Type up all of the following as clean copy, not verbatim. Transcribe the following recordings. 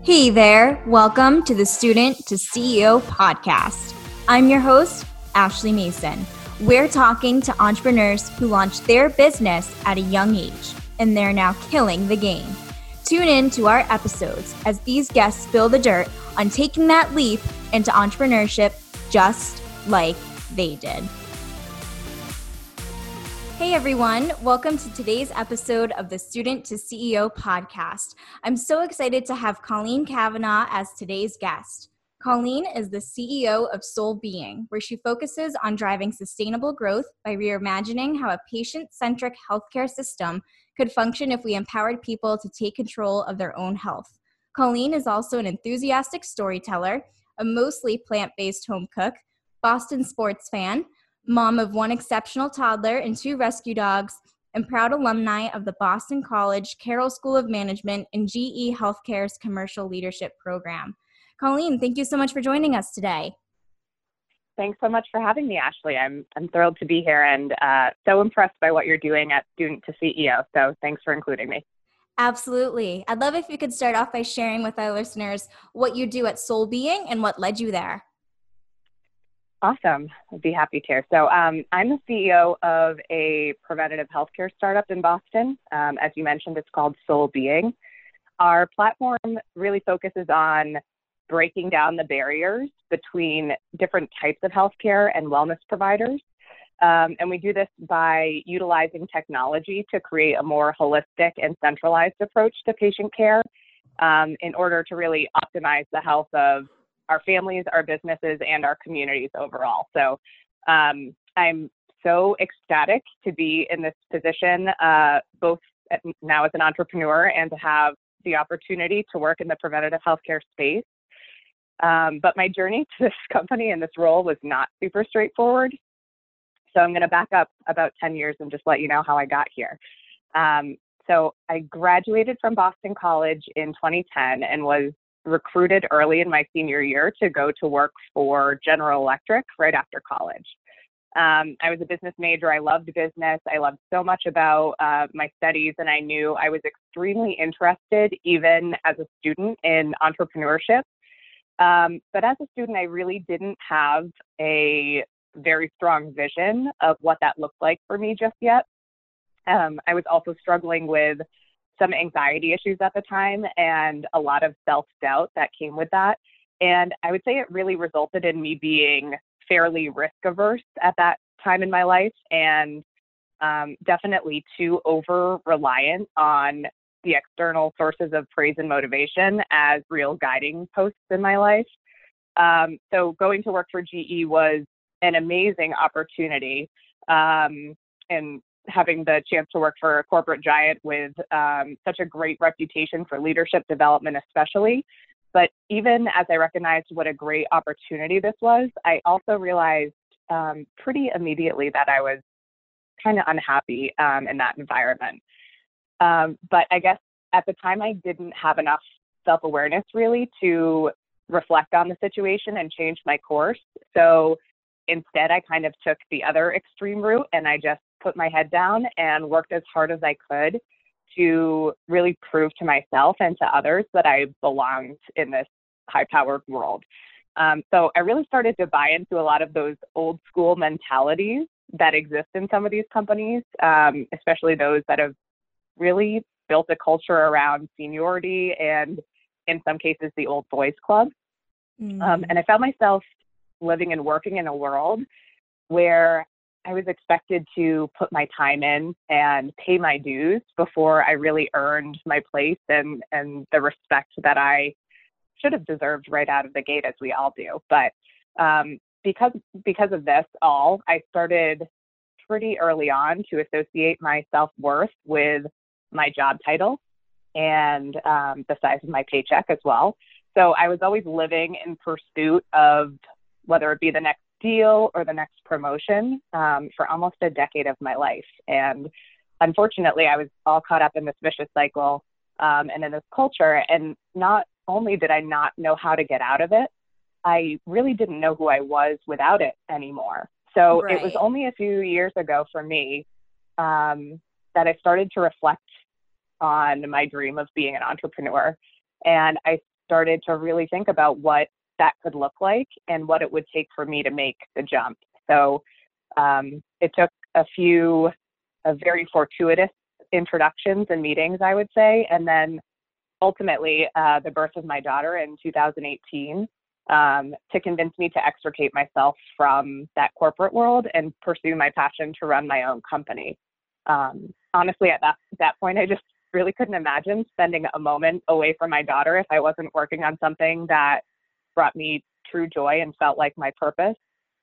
Hey there, welcome to the Student to CEO podcast. I'm your host, Ashley Mason. We're talking to entrepreneurs who launched their business at a young age, and they're now killing the game. Tune in to our episodes as these guests spill the dirt on taking that leap into entrepreneurship just like they did. Hey everyone, welcome to today's episode of the Student to CEO podcast. I'm so excited to have Colleen Cavanaugh as today's guest. Colleen is the CEO of Soul Being, where she focuses on driving sustainable growth by reimagining how a patient-centric healthcare system could function if we empowered people to take control of their own health. Colleen is also an enthusiastic storyteller, a mostly plant-based home cook, Boston sports fan, mom of one exceptional toddler and 2 rescue dogs, and proud alumni of the Boston College Carroll School of Management and GE Healthcare's Commercial Leadership Program. Colleen, thank you so much for joining us today. Thanks so much for having me, Ashley. I'm thrilled to be here and so impressed by what you're doing at Student to CEO. So thanks for including me. Absolutely. I'd love if you could start off by sharing with our listeners what you do at Soul Being and what led you there. Awesome. I'd be happy to. So I'm the CEO of a preventative healthcare startup in Boston. As you mentioned, it's called Soul Being. Our platform really focuses on breaking down the barriers between different types of healthcare and wellness providers. And we do this by utilizing technology to create a more holistic and centralized approach to patient care in order to really optimize the health of our families, our businesses, and our communities overall. So I'm so ecstatic to be in this position, both now as an entrepreneur and to have the opportunity to work in the preventative healthcare space. But my journey to this company and this role was not super straightforward. So I'm going to back up about 10 years and just let you know how I got here. So I graduated from Boston College in 2010 and was recruited early in my senior year to go to work for General Electric right after college. I was a business major. I loved business. I loved so much about my studies, and I knew I was extremely interested, even as a student, in entrepreneurship. But as a student, I really didn't have a very strong vision of what that looked like for me just yet. I was also struggling with some anxiety issues at the time and a lot of self-doubt that came with that. And I would say it really resulted in me being fairly risk averse at that time in my life and definitely too over-reliant on the external sources of praise and motivation as real guiding posts in my life. So going to work for GE was an amazing opportunity, and having the chance to work for a corporate giant with such a great reputation for leadership development especially. But even as I recognized what a great opportunity this was, I also realized pretty immediately that I was kind of unhappy in that environment. But I guess at the time I didn't have enough self-awareness really to reflect on the situation and change my course. So instead, I kind of took the other extreme route and I just put my head down and worked as hard as I could to really prove to myself and to others that I belonged in this high-powered world. So I really started to buy into a lot of those old school mentalities that exist in some of these companies, especially those that have really built a culture around seniority and in some cases the old boys club. And I found myself living and working in a world where I was expected to put my time in and pay my dues before I really earned my place and the respect that I should have deserved right out of the gate, as we all do. But because of this all, I started pretty early on to associate my self-worth with my job title and the size of my paycheck as well. So I was always living in pursuit of whether it be the next deal or the next promotion for almost a decade of my life. And unfortunately, I was all caught up in this vicious cycle and in this culture. And not only did I not know how to get out of it, I really didn't know who I was without it anymore. So It was only a few years ago for me that I started to reflect on my dream of being an entrepreneur. And I started to really think about what that could look like and what it would take for me to make the jump. So it took a few very fortuitous introductions and meetings, I would say, and then ultimately the birth of my daughter in 2018 to convince me to extricate myself from that corporate world and pursue my passion to run my own company. Honestly, at that point, I just really couldn't imagine spending a moment away from my daughter if I wasn't working on something that brought me true joy and felt like my purpose.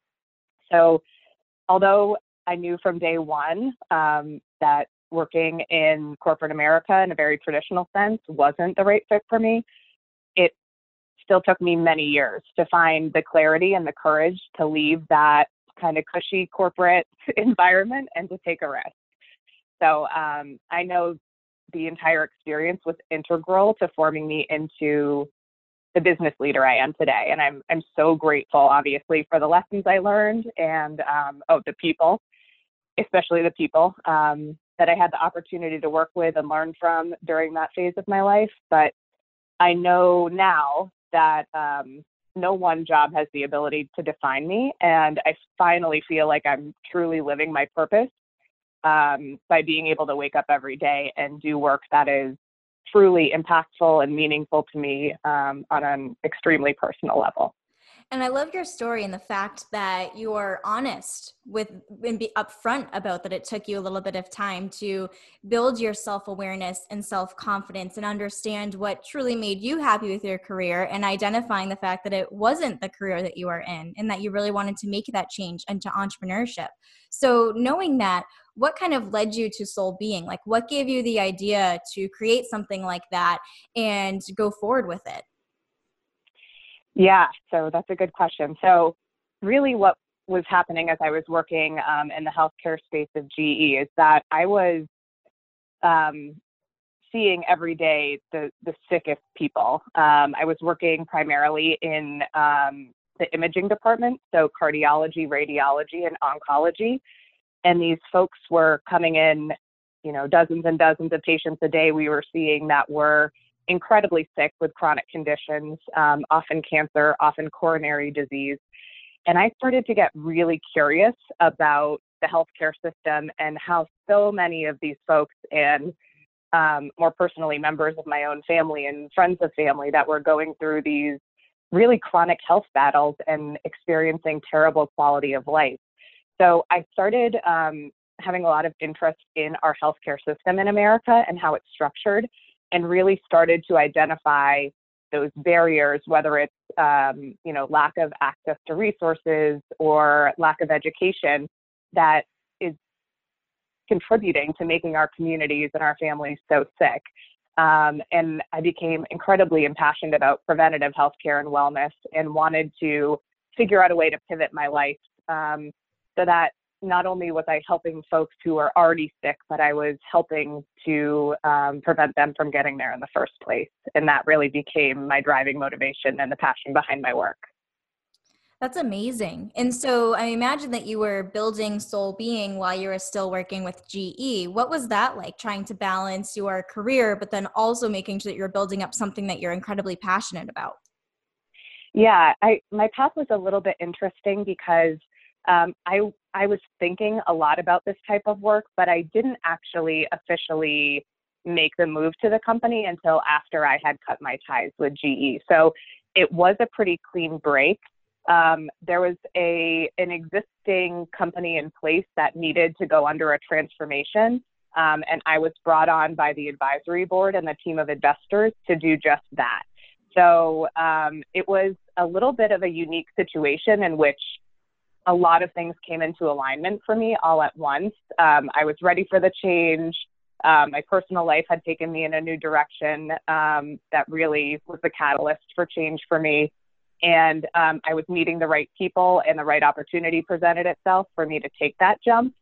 So although I knew from day one that working in corporate America in a very traditional sense wasn't the right fit for me, it still took me many years to find the clarity and the courage to leave that kind of cushy corporate environment and to take a risk. So I know the entire experience was integral to forming me into the business leader I am today. And I'm so grateful, obviously, for the lessons I learned and the people, especially the people that I had the opportunity to work with and learn from during that phase of my life. But I know now that no one job has the ability to define me. And I finally feel like I'm truly living my purpose by being able to wake up every day and do work that is truly impactful and meaningful to me on an extremely personal level. And I love your story and the fact that you are honest with and be upfront about that it took you a little bit of time to build your self-awareness and self-confidence and understand what truly made you happy with your career, and identifying the fact that it wasn't the career that you are in and that you really wanted to make that change into entrepreneurship. So knowing that, what kind of led you to Soul Being? Like, what gave you the idea to create something like that and go forward with it? Yeah, so that's a good question. So really what was happening as I was working in the healthcare space of GE is that I was seeing every day the sickest people. I was working primarily in the imaging department, so cardiology, radiology, and oncology. And these folks were coming in, dozens and dozens of patients a day we were seeing that were incredibly sick with chronic conditions, often cancer, often coronary disease. And I started to get really curious about the healthcare system and how so many of these folks, and more personally, members of my own family and friends of family that were going through these really chronic health battles and experiencing terrible quality of life. So I started having a lot of interest in our healthcare system in America and how it's structured, and really started to identify those barriers, whether it's lack of access to resources or lack of education, that is contributing to making our communities and our families so sick. And I became incredibly impassioned about preventative healthcare and wellness, and wanted to figure out a way to pivot my life so that not only was I helping folks who are already sick, but I was helping to prevent them from getting there in the first place. And that really became my driving motivation and the passion behind my work. That's amazing. And so I imagine that you were building Soul Being while you were still working with GE. What was that like, trying to balance your career, but then also making sure that you're building up something that you're incredibly passionate about? Yeah, my path was a little bit interesting because I was thinking a lot about this type of work, but I didn't actually officially make the move to the company until after I had cut my ties with GE. So it was a pretty clean break. There was an existing company in place that needed to go under a transformation, and I was brought on by the advisory board and the team of investors to do just that. So it was a little bit of a unique situation in which a lot of things came into alignment for me all at once. I was ready for the change. My personal life had taken me in a new direction that really was the catalyst for change for me. And I was meeting the right people, and the right opportunity presented itself for me to take that jump.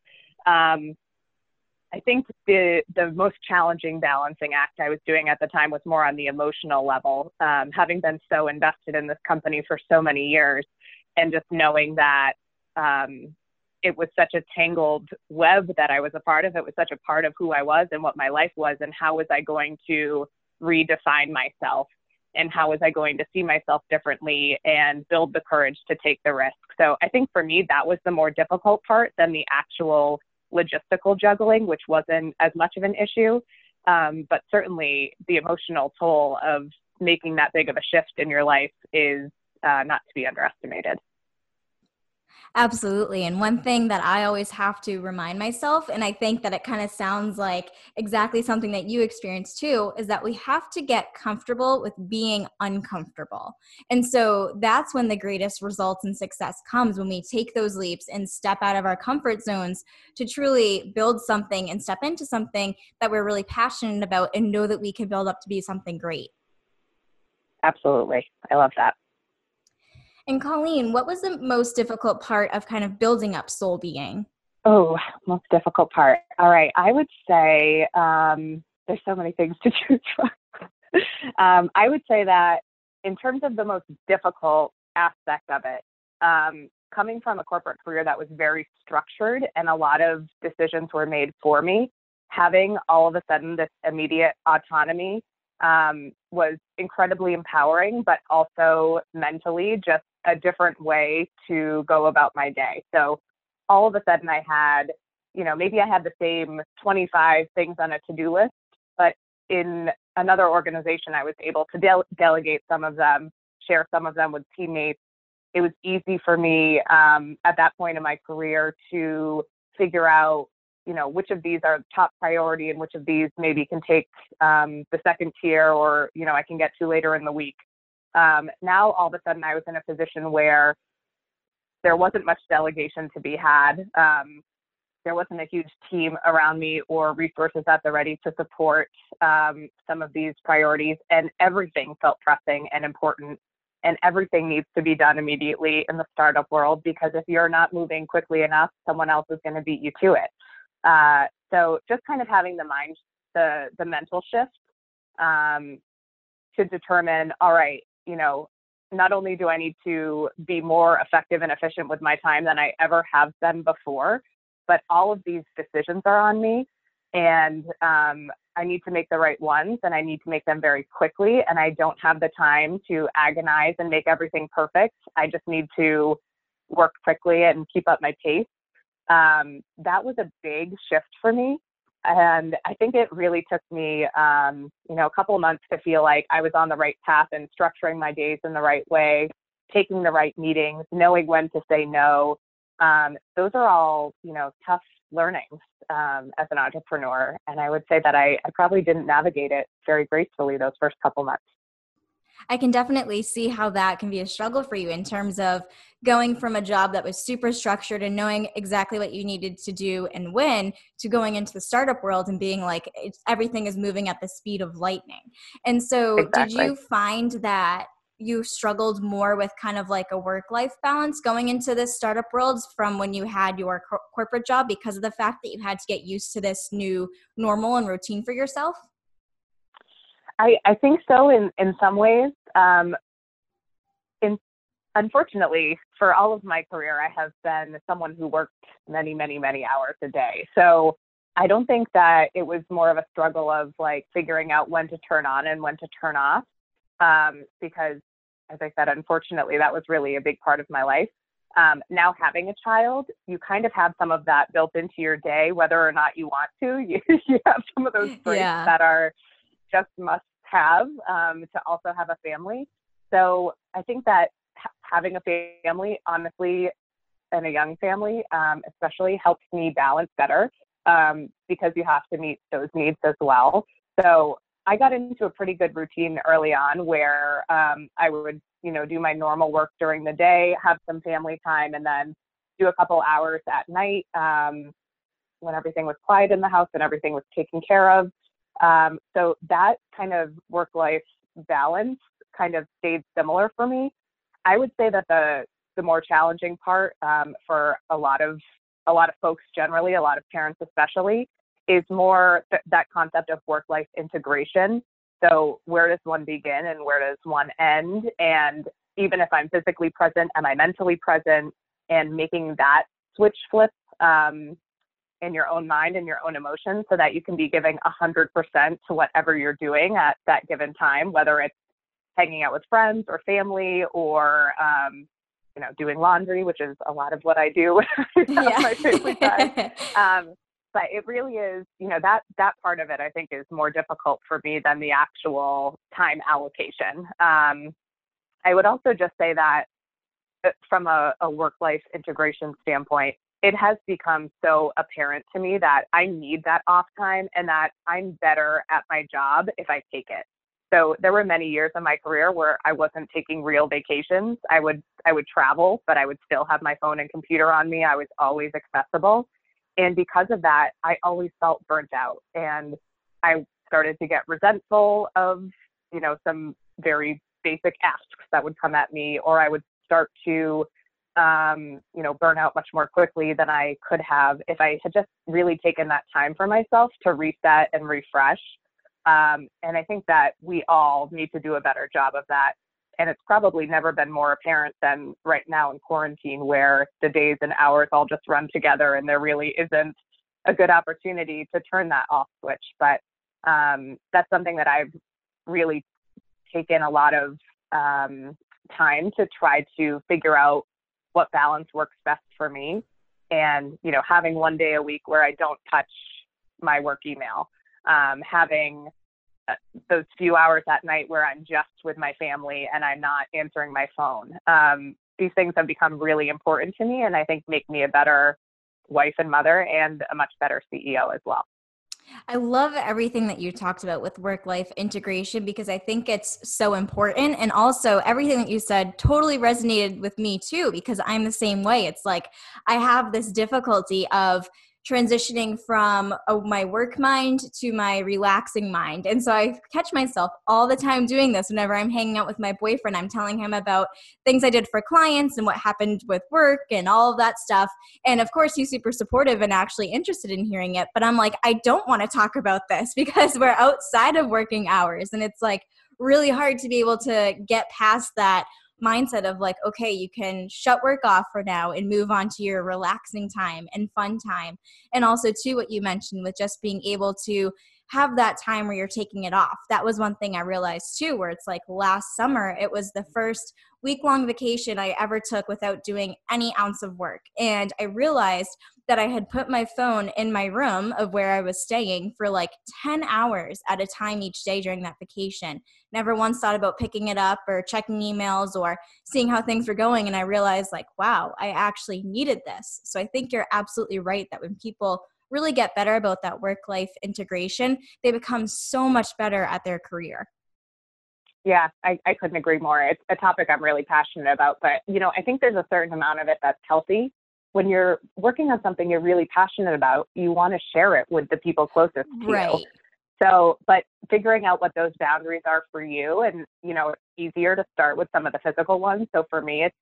I think the most challenging balancing act I was doing at the time was more on the emotional level, having been so invested in this company for so many years, and just knowing that it was such a tangled web that I was a part of. It was such a part of who I was and what my life was, and how was I going to redefine myself and how was I going to see myself differently and build the courage to take the risk. So I think for me, that was the more difficult part than the actual logistical juggling, which wasn't as much of an issue. But certainly the emotional toll of making that big of a shift in your life is not to be underestimated. Absolutely. And one thing that I always have to remind myself, and I think that it kind of sounds like exactly something that you experienced too, is that we have to get comfortable with being uncomfortable. And so that's when the greatest results and success comes, when we take those leaps and step out of our comfort zones to truly build something and step into something that we're really passionate about and know that we can build up to be something great. Absolutely. I love that. And Colleen, what was the most difficult part of kind of building up Soul Being? Oh, most difficult part. All right. I would say there's so many things to choose from. I would say that in terms of the most difficult aspect of it, coming from a corporate career that was very structured and a lot of decisions were made for me, having all of a sudden this immediate autonomy was incredibly empowering, but also mentally just a different way to go about my day. So all of a sudden I had, maybe I had the same 25 things on a to-do list, but in another organization, I was able to delegate some of them, share some of them with teammates. It was easy for me at that point in my career to figure out, which of these are top priority and which of these maybe can take the second tier or, I can get to later in the week. Now, all of a sudden, I was in a position where there wasn't much delegation to be had. There wasn't a huge team around me or resources at the ready to support some of these priorities. And everything felt pressing and important. And everything needs to be done immediately in the startup world, because if you're not moving quickly enough, someone else is going to beat you to it. So just kind of having the mental shift to determine, all right, not only do I need to be more effective and efficient with my time than I ever have been before, but all of these decisions are on me, and I need to make the right ones, and I need to make them very quickly, and I don't have the time to agonize and make everything perfect. I just need to work quickly and keep up my pace. That was a big shift for me. And I think it really took me, a couple of months to feel like I was on the right path and structuring my days in the right way, taking the right meetings, knowing when to say no. Those are all, tough learnings as an entrepreneur. And I would say that I probably didn't navigate it very gracefully those first couple months. I can definitely see how that can be a struggle for you in terms of going from a job that was super structured and knowing exactly what you needed to do and when, to going into the startup world and being like, everything is moving at the speed of lightning. And so Did Exactly. you find that you struggled more with kind of like a work-life balance going into this startup world from when you had your corporate job, because of the fact that you had to get used to this new normal and routine for yourself? I think so in some ways. Unfortunately, for all of my career, I have been someone who worked many, many, many hours a day. So I don't think that it was more of a struggle of like figuring out when to turn on and when to turn off. Because as I said, unfortunately, that was really a big part of my life. Now having a child, you kind of have some of that built into your day, whether or not you want to. You have some of those breaks that are just must have to also have a family. So I think that having a family, honestly, and a young family, especially, helps me balance better because you have to meet those needs as well. So I got into a pretty good routine early on where I would, do my normal work during the day, have some family time, and then do a couple hours at night when everything was quiet in the house and everything was taken care of. So that kind of work-life balance kind of stayed similar for me. I would say that the more challenging part for a lot of folks generally, a lot of parents especially, is more that concept of work-life integration. So where does one begin and where does one end? And even if I'm physically present, am I mentally present? And making that switch flip in your own mind and your own emotions so that you can be giving 100% to whatever you're doing at that given time, whether it's hanging out with friends or family, or doing laundry, which is a lot of what I do on my family time. But it really is, that part of it, I think, is more difficult for me than the actual time allocation. I would also just say that from a work-life integration standpoint, it has become so apparent to me that I need that off time and that I'm better at my job if I take it. So there were many years in my career where I wasn't taking real vacations. I would travel, but I would still have my phone and computer on me. I was always accessible. And because of that, I always felt burnt out. And I started to get resentful of, some very basic asks that would come at me, or I would start to, burn out much more quickly than I could have if I had just really taken that time for myself to reset and refresh. And I think that we all need to do a better job of that. And it's probably never been more apparent than right now in quarantine, where the days and hours all just run together and there really isn't a good opportunity to turn that off switch. But that's something that I've really taken a lot of time to try to figure out what balance works best for me. And, having one day a week where I don't touch my work email, having those few hours at night where I'm just with my family and I'm not answering my phone. These things have become really important to me, and I think make me a better wife and mother and a much better CEO as well. I love everything that you talked about with work-life integration, because I think it's so important. And also everything that you said totally resonated with me too, because I'm the same way. It's like I have this difficulty of transitioning from my work mind to my relaxing mind. And so I catch myself all the time doing this. Whenever I'm hanging out with my boyfriend, I'm telling him about things I did for clients and what happened with work and all of that stuff. And of course, he's super supportive and actually interested in hearing it. But I'm like, I don't want to talk about this because we're outside of working hours. And it's like really hard to be able to get past that mindset of like, okay, you can shut work off for now and move on to your relaxing time and fun time. And also too, what you mentioned with just being able to have that time where you're taking it off. That was one thing I realized too, where it's like last summer, it was the first week-long vacation I ever took without doing any ounce of work. And I realized that I had put my phone in my room of where I was staying for like 10 hours at a time each day during that vacation. Never once thought about picking it up or checking emails or seeing how things were going. And I realized like, wow, I actually needed this. So I think you're absolutely right that when people really get better about that work-life integration, they become so much better at their career. Yeah, I couldn't agree more. It's a topic I'm really passionate about, but I think there's a certain amount of it that's healthy. When you're working on something you're really passionate about, you want to share it with the people closest to you. So, but figuring out what those boundaries are for you, and, it's easier to start with some of the physical ones. So for me, it's,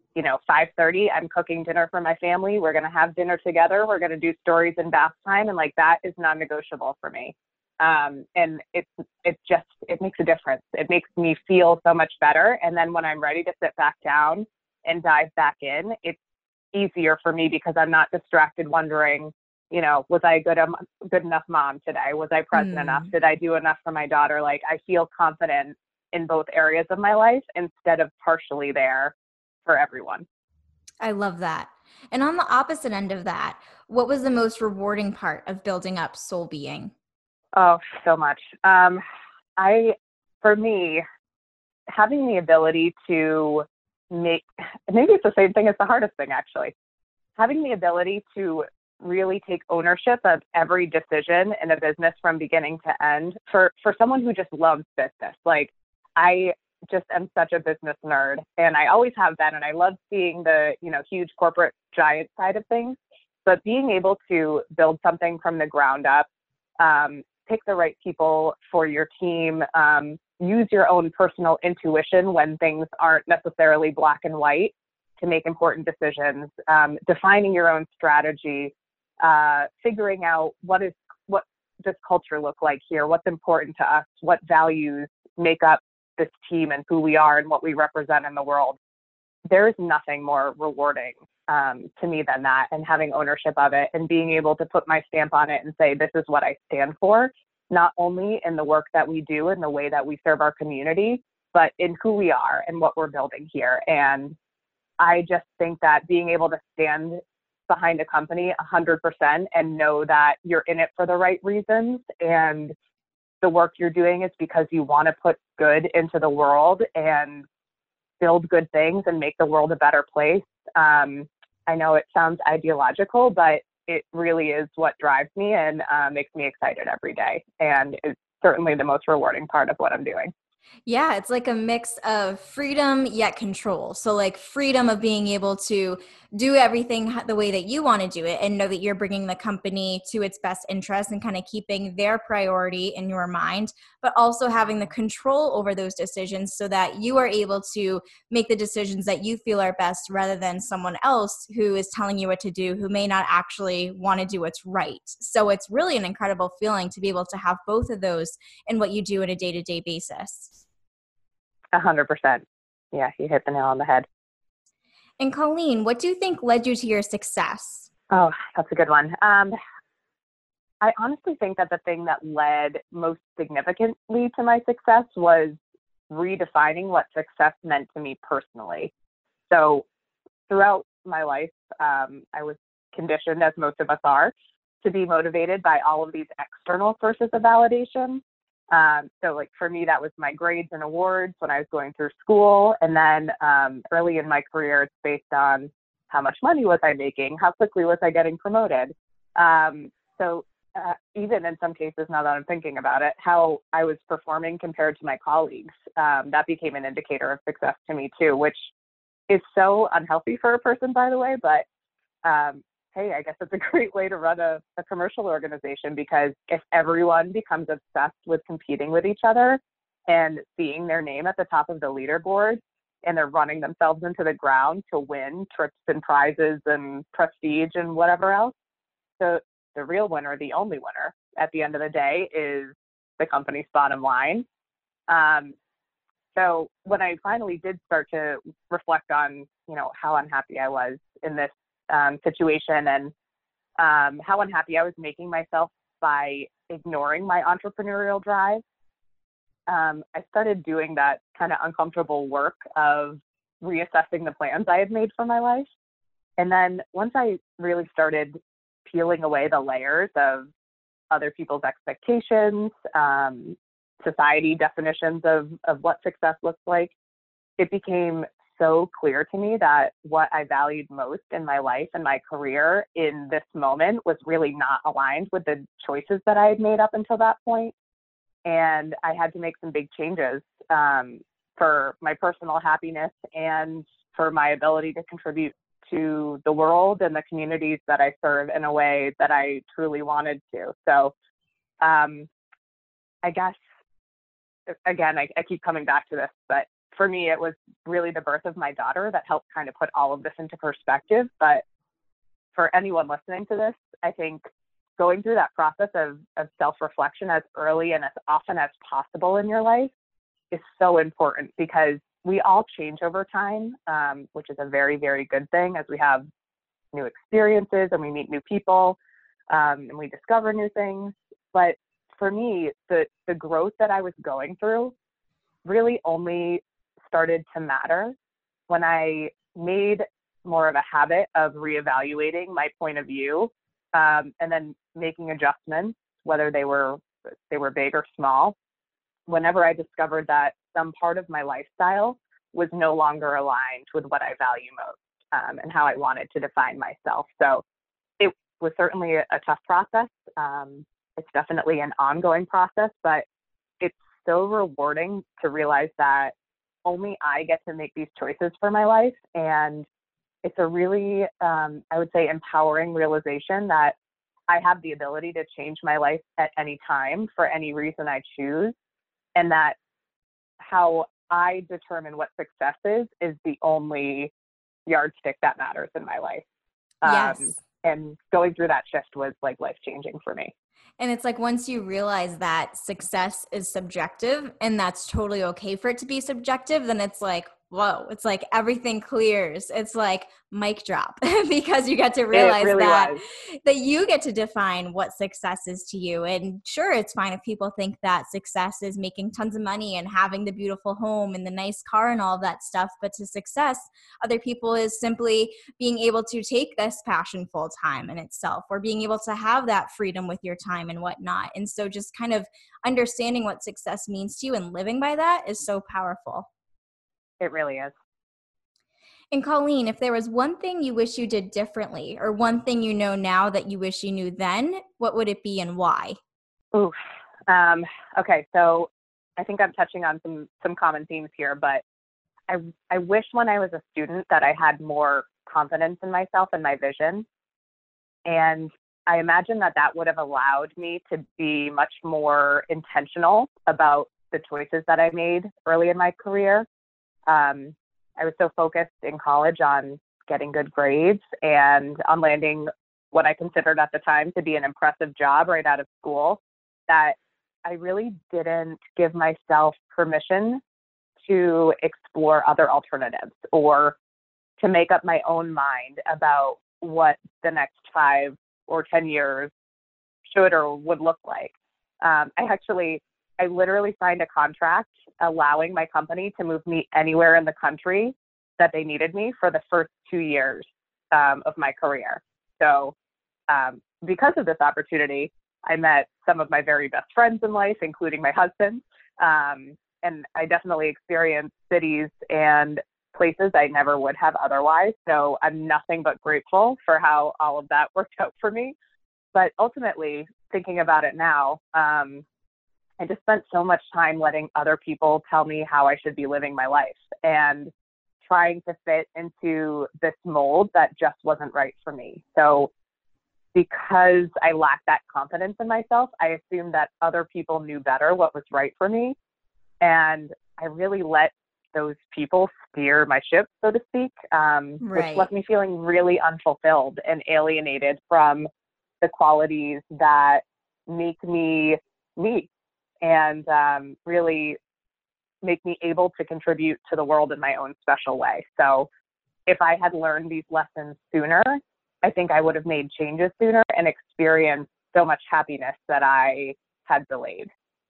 5:30, I'm cooking dinner for my family. We're going to have dinner together. We're going to do stories in bath time. And like, that is non-negotiable for me. And it makes a difference. It makes me feel so much better. And then when I'm ready to sit back down and dive back in, it's easier for me because I'm not distracted wondering, was I a good enough mom today? Was I present enough? Did I do enough for my daughter? Like, I feel confident in both areas of my life instead of partially there for everyone. I love that. And on the opposite end of that, what was the most rewarding part of building up Soul Being? Oh, so much. For me, having the ability to maybe it's the same thing as the hardest thing, actually. Having the ability to really take ownership of every decision in a business from beginning to end for someone who just loves business. Like, I just am such a business nerd, and I always have been, and I love seeing the, huge corporate giant side of things, but being able to build something from the ground up, pick the right people for your team, use your own personal intuition when things aren't necessarily black and white to make important decisions, defining your own strategy, figuring out what does culture look like here, what's important to us, what values make up this team and who we are and what we represent in the world. There is nothing more rewarding to me than that, and having ownership of it and being able to put my stamp on it and say, this is what I stand for, not only in the work that we do and the way that we serve our community, but in who we are and what we're building here. And I just think that being able to stand behind a company 100% and know that you're in it for the right reasons, and the work you're doing is because you want to put good into the world and build good things and make the world a better place. I know it sounds ideological, but it really is what drives me and makes me excited every day. And it's certainly the most rewarding part of what I'm doing. Yeah, it's like a mix of freedom yet control. So like freedom of being able to do everything the way that you want to do it and know that you're bringing the company to its best interest and kind of keeping their priority in your mind, but also having the control over those decisions so that you are able to make the decisions that you feel are best rather than someone else who is telling you what to do, who may not actually want to do what's right. So it's really an incredible feeling to be able to have both of those in what you do on a day-to-day basis. 100%. Yeah, you hit the nail on the head. And Colleen, what do you think led you to your success? Oh, that's a good one. I honestly think that the thing that led most significantly to my success was redefining what success meant to me personally. So throughout my life, I was conditioned, as most of us are, to be motivated by all of these external sources of validation. So like for me, that was my grades and awards when I was going through school. And then early in my career, it's based on how much money was I making? How quickly was I getting promoted? So even in some cases, now that I'm thinking about it, how I was performing compared to my colleagues, that became an indicator of success to me too, which is so unhealthy for a person, by the way. But hey, I guess it's a great way to run a commercial organization, because if everyone becomes obsessed with competing with each other and seeing their name at the top of the leaderboard, and they're running themselves into the ground to win trips and prizes and prestige and whatever else, the real winner, the only winner at the end of the day, is the company's bottom line. So when I finally did start to reflect on, how unhappy I was in this situation, and how unhappy I was making myself by ignoring my entrepreneurial drive, I started doing that kind of uncomfortable work of reassessing the plans I had made for my life. And then once I really started peeling away the layers of other people's expectations, society definitions of what success looks like, it became so clear to me that what I valued most in my life and my career in this moment was really not aligned with the choices that I had made up until that point. And I had to make some big changes for my personal happiness and for my ability to contribute to the world and the communities that I serve in a way that I truly wanted to. So I guess, again, I keep coming back to this, but for me, it was really the birth of my daughter that helped kind of put all of this into perspective. But for anyone listening to this, I think going through that process of self-reflection as early and as often as possible in your life is so important, because we all change over time, which is a very, very good thing as we have new experiences and we meet new people and we discover new things. But for me, the growth that I was going through really only started to matter when I made more of a habit of reevaluating my point of view, and then making adjustments, whether they were big or small, whenever I discovered that some part of my lifestyle was no longer aligned with what I value most, and how I wanted to define myself. So it was certainly a tough process. It's definitely an ongoing process, but it's so rewarding to realize that only I get to make these choices for my life. And it's a really, I would say, empowering realization that I have the ability to change my life at any time for any reason I choose. And that how I determine what success is the only yardstick that matters in my life. Yes. And going through that shift was like life-changing for me. And it's like once you realize that success is subjective and that's totally okay for it to be subjective, then it's like, whoa, it's like everything clears. It's like mic drop because you get to It realize really that was. you get to define what success is to you. And sure, it's fine if people think that success is making tons of money and having the beautiful home and the nice car and all that stuff. But to success, other people is simply being able to take this passion full time in itself, or being able to have that freedom with your time and whatnot. And so just kind of understanding what success means to you and living by that is so powerful. It really is. And Colleen, if there was one thing you wish you did differently, or one thing you know now that you wish you knew then, what would it be and why? Oof. Okay, so I think I'm touching on some common themes here, but I wish when I was a student that I had more confidence in myself and my vision. And I imagine that that would have allowed me to be much more intentional about the choices that I made early in my career. I was so focused in college on getting good grades and on landing what I considered at the time to be an impressive job right out of school, that I really didn't give myself permission to explore other alternatives or to make up my own mind about what the next 5 or 10 years should or would look like. I literally signed a contract allowing my company to move me anywhere in the country that they needed me for the first 2 years of my career. So because of this opportunity, I met some of my very best friends in life, including my husband. And I definitely experienced cities and places I never would have otherwise. So I'm nothing but grateful for how all of that worked out for me. But ultimately, thinking about it now, I just spent so much time letting other people tell me how I should be living my life and trying to fit into this mold that just wasn't right for me. So because I lacked that confidence in myself, I assumed that other people knew better what was right for me. And I really let those people steer my ship, so to speak, which Right. left me feeling really unfulfilled and alienated from the qualities that make me me and really make me able to contribute to the world in my own special way. So if I had learned these lessons sooner, I think I would have made changes sooner and experienced so much happiness that I had delayed.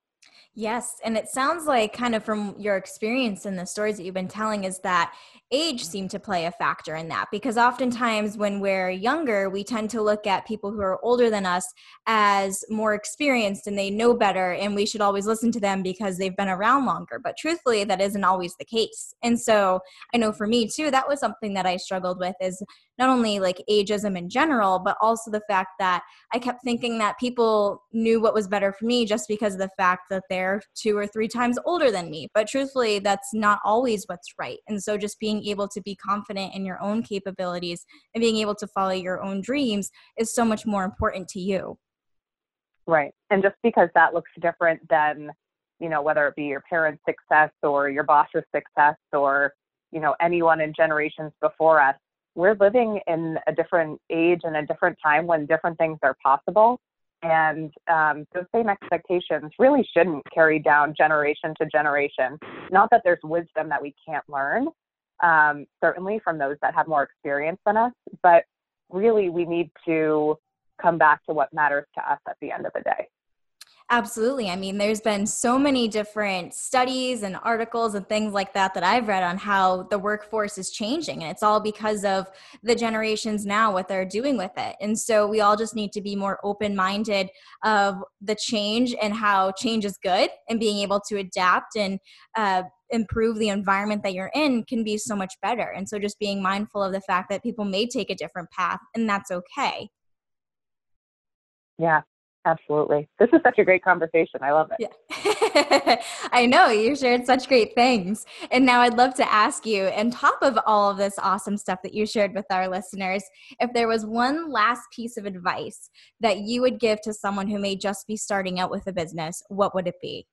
Yes. And it sounds like, kind of from your experience and the stories that you've been telling, is that age seemed to play a factor in that, because oftentimes when we're younger, we tend to look at people who are older than us as more experienced and they know better, and we should always listen to them because they've been around longer. But truthfully, that isn't always the case. And so I know for me too, that was something that I struggled with, is not only like ageism in general, but also the fact that I kept thinking that people knew what was better for me just because of the fact that they're 2 or 3 times older than me. But truthfully, that's not always what's right. And so just being able to be confident in your own capabilities and being able to follow your own dreams is so much more important to you. Right. And just because that looks different than, whether it be your parents' success or your boss's success or, anyone in generations before us, we're living in a different age and a different time when different things are possible. And those same expectations really shouldn't carry down generation to generation. Not that there's wisdom that we can't learn, certainly from those that have more experience than us, but really we need to come back to what matters to us at the end of the day. Absolutely. I mean, there's been so many different studies and articles and things like that that I've read on how the workforce is changing. And it's all because of the generations now, what they're doing with it. And so we all just need to be more open-minded of the change and how change is good, and being able to adapt and improve the environment that you're in can be so much better. And so just being mindful of the fact that people may take a different path, and that's okay. Yeah, absolutely. This is such a great conversation. I love it. Yeah. I know you shared such great things. And now I'd love to ask you, on top of all of this awesome stuff that you shared with our listeners, if there was one last piece of advice that you would give to someone who may just be starting out with a business, what would it be?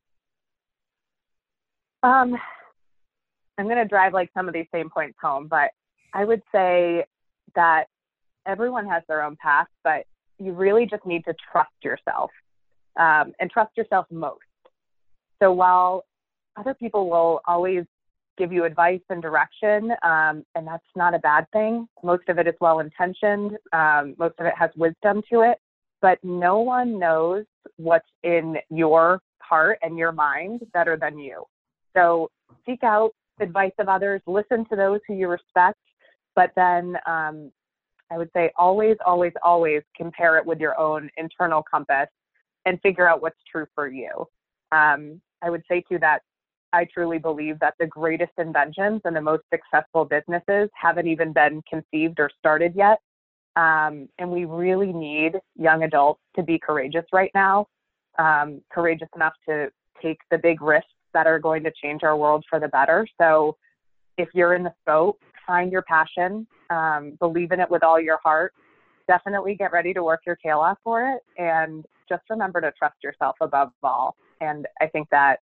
I'm going to drive like some of these same points home, but I would say that everyone has their own path, but you really just need to trust yourself, and trust yourself most. So while other people will always give you advice and direction, and that's not a bad thing. Most of it is well-intentioned. Most of it has wisdom to it, but no one knows what's in your heart and your mind better than you. So seek out advice of others, listen to those who you respect, but then I would say always, always, always compare it with your own internal compass and figure out what's true for you. I would say too that I truly believe that the greatest inventions and the most successful businesses haven't even been conceived or started yet. And we really need young adults to be courageous right now, courageous enough to take the big risks that are going to change our world for the better. So if you're in the boat, find your passion, believe in it with all your heart, definitely get ready to work your tail off for it. And just remember to trust yourself above all. And I think that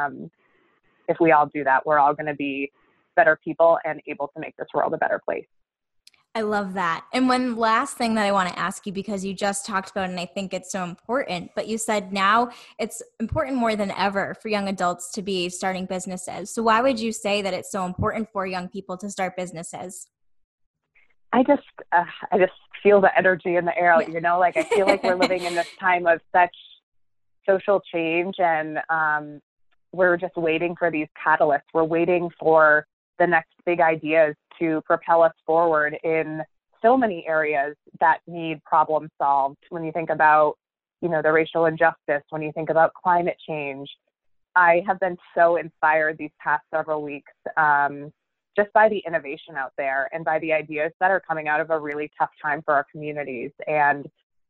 if we all do that, we're all going to be better people and able to make this world a better place. I love that. And one last thing that I want to ask you, because you just talked about it and I think it's so important, but you said now it's important more than ever for young adults to be starting businesses. So why would you say that it's so important for young people to start businesses? I just feel the energy in the air, I feel like we're living in this time of such social change, and we're just waiting for these catalysts. We're waiting for the next big ideas to propel us forward in so many areas that need problem solved. When you think about, the racial injustice, when you think about climate change, I have been so inspired these past several weeks just by the innovation out there and by the ideas that are coming out of a really tough time for our communities. And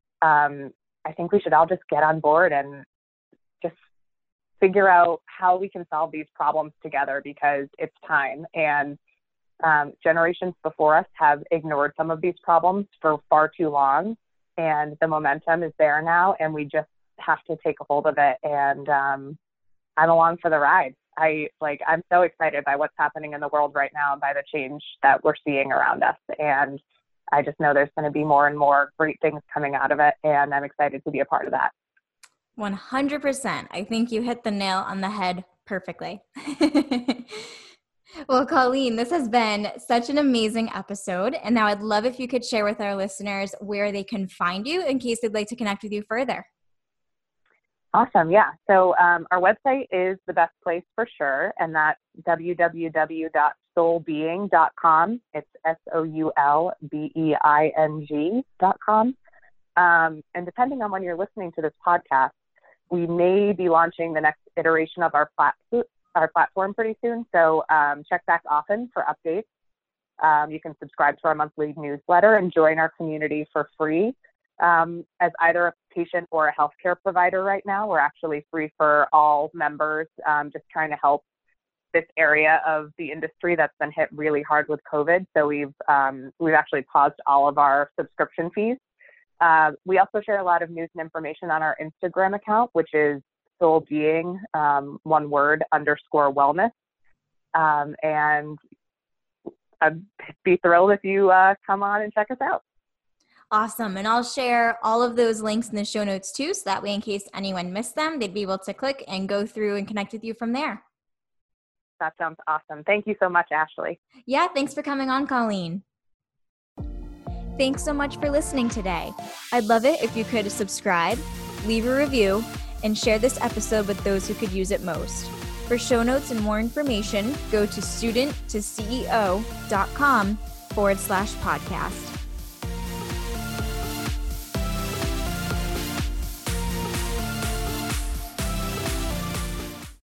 I think we should all just get on board and just figure out how we can solve these problems together, because it's time. And generations before us have ignored some of these problems for far too long, and the momentum is there now, and we just have to take a hold of it. And I'm along for the ride. I'm so excited by what's happening in the world right now and by the change that we're seeing around us. And I just know there's going to be more and more great things coming out of it, and I'm excited to be a part of that. 100%. I think you hit the nail on the head perfectly. Well, Colleen, this has been such an amazing episode. And now I'd love if you could share with our listeners where they can find you in case they'd like to connect with you further. Awesome. Yeah. So our website is the best place for sure. And that's www.soulbeing.com. It's SOULBEING.com. And depending on when you're listening to this podcast, we may be launching the next iteration of our platform pretty soon. So check back often for updates. You can subscribe to our monthly newsletter and join our community for free. As either a patient or a healthcare provider right now, we're actually free for all members, just trying to help this area of the industry that's been hit really hard with COVID. So we've actually paused all of our subscription fees. We also share a lot of news and information on our Instagram account, which is soulbeing, one word, _wellness. And I'd be thrilled if you come on and check us out. Awesome. And I'll share all of those links in the show notes too, so that way in case anyone missed them, they'd be able to click and go through and connect with you from there. That sounds awesome. Thank you so much, Ashley. Yeah, thanks for coming on, Colleen. Thanks so much for listening today. I'd love it if you could subscribe, leave a review, and share this episode with those who could use it most. For show notes and more information, go to studenttoceo.com/podcast.